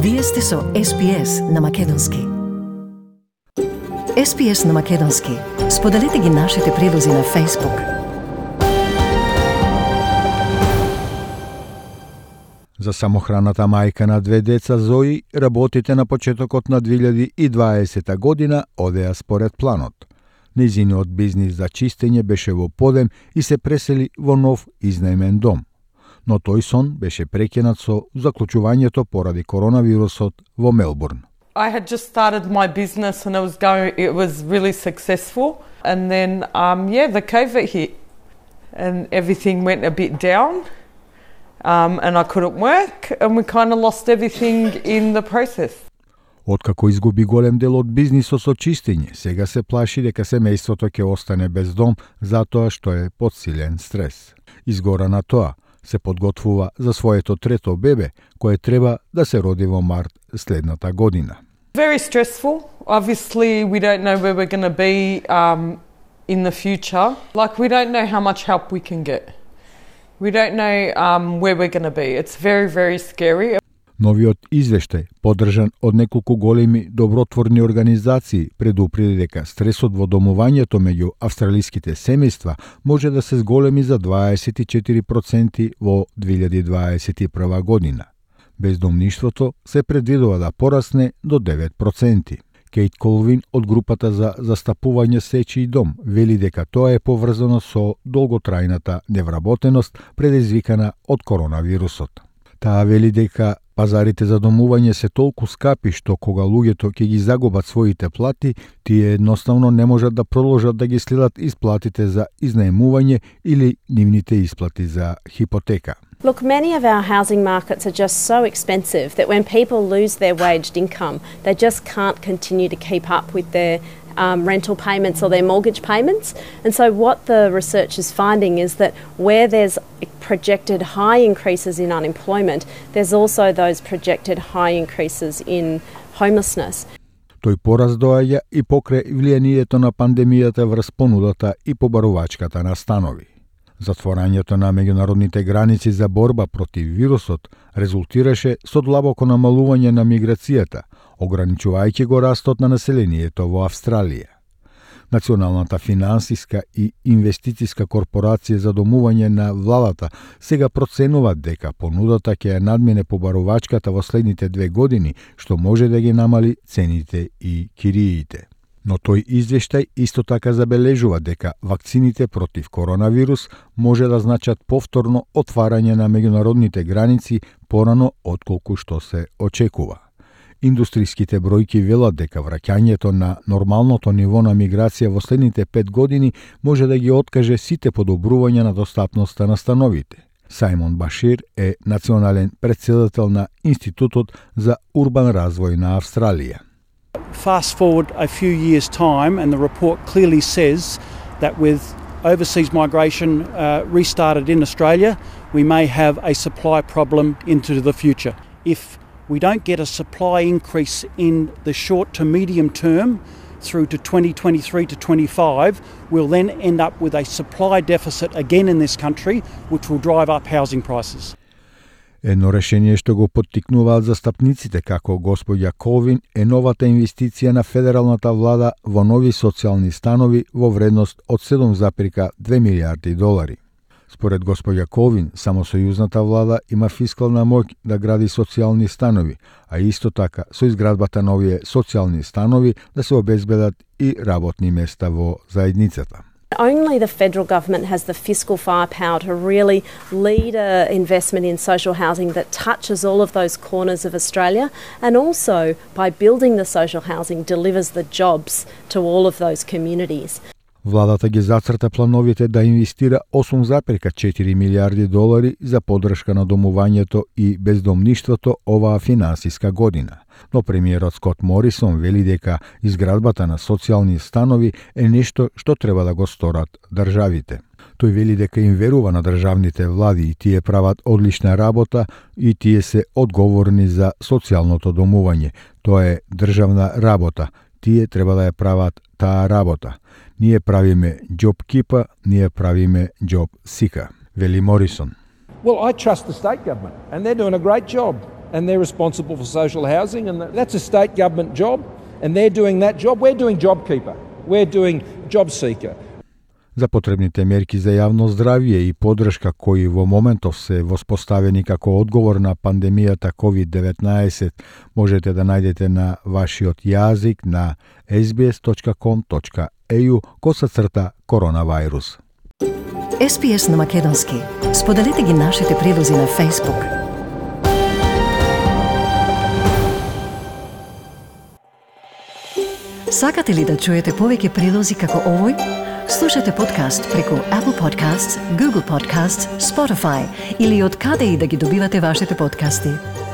Вие сте со SPS на Македонски. SPS на Македонски. Споделете ги нашите прилози на Facebook. За самохраната мајка на две деца Зои, работите на почетокот на 2020 година одеа според планот. Нејзиниот бизнис за чистење беше во подем и се пресели во нов изнаемен дом. Но тој сон беше прекинат со заклучувањето поради коронавирусот во Мелбурн. I had just started my business and it was really successful. And then, the COVID hit and everything went a bit down. And I couldn't work and we kind of lost everything in the process. Откако изгуби голем дел од бизнисот со чистење, сега се плаши дека семејството ќе остане без дом затоа што е под силен стрес. Изгора на тоа, се подготвува за своето трето бебе, кое треба да се роди во март следната година. Very stressful. Obviously, we don't know where we're going to be in the future. Like, we don't know how much help we can get. We don't know where we're going to be. It's very, very scary. Новиот извештај, поддржан од неколку големи добротворни организации, предупреди дека стресот во домувањето меѓу австралиските семејства може да се зголеми за 24% во 2021 година. Бездомништвото се предвидува да порасне до 9%. Кейт Колвин од групата за застапување сечи дом вели дека тоа е поврзано со долготрајната невработеност предизвикана од коронавирусот. Таа вели дека пазарите за домување се толку скапи што кога луѓето ќе ги загубат своите плати, тие едноставно не можат да продолжат да ги следат исплатите за изнаемување или нивните исплати за хипотека. Look, many of our housing markets are just so expensive that when people lose their waged income, they just can't continue to keep up with their rental payments or their mortgage payments. And so what the research is finding is that where there's projected high increases in unemployment, there's also those projected high increases in homelessness. Тој пораз доаѓа и покрај влијанието на пандемијата врз понудата и побарувачката на станови. Затворањето на меѓународните граници за борба против вирусот резултираше со длабоко намалување на миграцијата, ограничувајќи го растот на населението во Австралија. Националната финансиска и инвестициска корпорација за домување на владата сега проценува дека понудата ќе ја надмине побарувачката во следните 2 години, што може да ги намали цените и кириите. Но тој извештај исто така забележува дека вакцините против коронавирус може да значат повторно отварање на меѓународните граници порано отколку што се очекува. Индустриските бројки велат дека враќањето на нормалното ниво на миграција во следните 5 години може да ги откаже сите подобрувања на достапноста на становите. Сајмон Башир е национален претседател на Институтот за урбан развој на Австралија. Fast forward a few years' time and the report clearly says that with overseas migration restarted in Australia, we may have a supply problem into the future. If we don't get a supply increase in the short to medium term through to 2023 to 25, we'll then end up with a supply deficit again in this country, which will drive up housing prices. Едно решение што го поттикнуваат застапниците како господја Колвин е новата инвестиција на федералната влада во нови социјални станови во вредност од 7,2 милијарди долари. Според господја Колвин, само сојузната влада има фискална моќ да гради социјални станови, а исто така со изградбата на овие социјални станови да се обезбедат и работни места во заедницата. Only the federal government has the fiscal firepower to really lead an investment in social housing that touches all of those corners of Australia, and also by building the social housing delivers the jobs to all of those communities. Владата ги зацрта плановите да инвестира 8,4 милијарди долари за поддршка на домувањето и бездомништвото оваа финансиска година. Но премиерот Скот Морисон вели дека изградбата на социјални станови е нешто што треба да го сторат државите. Тој вели дека им верува на државните влади и тие прават одлична работа и тие се одговорни за социјалното домување. Тоа е државна работа. Тие треба да ја прават таа работа. Ние правиме job keeper, ние правиме job seeker, вели Морисон. Well, I trust the state government and they're doing a great job. and they're responsible for social housing, and that's a state government job, and they're doing that job. We're doing JobKeeper. We're doing JobSeeker. За потребните мерки за јавно здравје и подршка кои во моментов се воспоставени како одговор на пандемијата COVID-19 можете да најдете на вашиот јазик на sbs.com.au/коронавирус. SPS на македонски. Споделете ги нашите прилози на Facebook. Сакате ли да чуете повеќе прилози како овој? Слушате подкаст преку Apple Podcasts, Google Podcasts, Spotify или од каде и да ги добивате вашите подкасти.